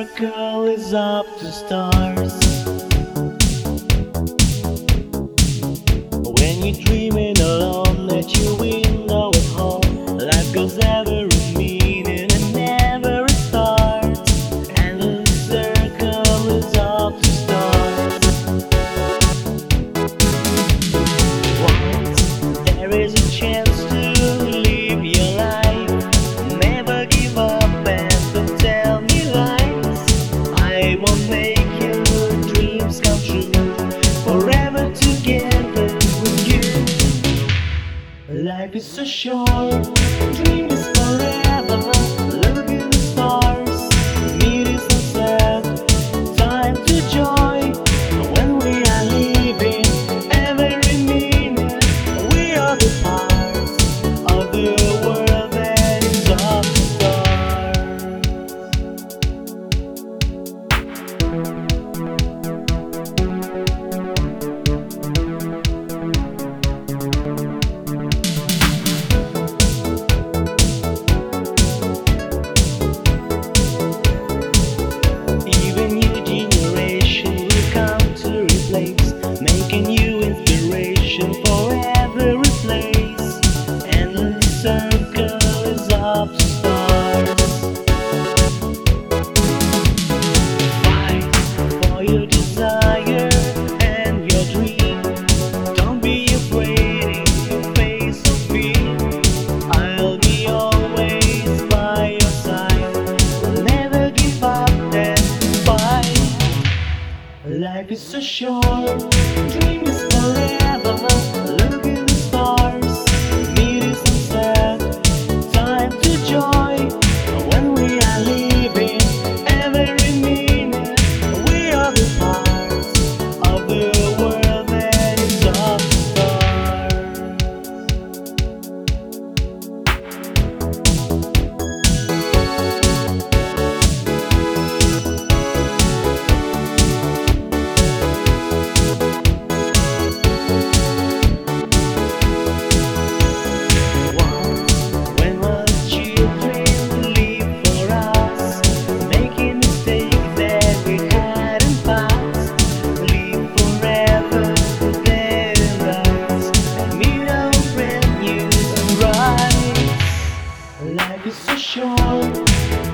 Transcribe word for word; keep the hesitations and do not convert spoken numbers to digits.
circle is up to stars. When you're dreaming alone that you will know at home, life goes ever a meaning and never a start. And the circle is up to stars. Once there is a chance to live your life, never give up and don't tell me lies. I won't make your dreams come true, forever together with you. Life is so short, dream is forever. Look at the stars, meet the sunset, time to joy. When we are living, every minute, we are the parts of the world that is up to even your generation will come to replace, making you inspiration for every place. And the circle is up to stars. Fight for your desire and your dream. Don't be afraid in the face of fear. I'll be always by your side. We'll never give up and fight. Life is so short, dream is forever. Look at the stars, meet the sunset, time to joy. When we are living, every minute, we are the parts of the world that is up to When was children live for us, making mistakes that we hadn't passed. Live forever together us, and meet our brand new sunrise. Life is so short,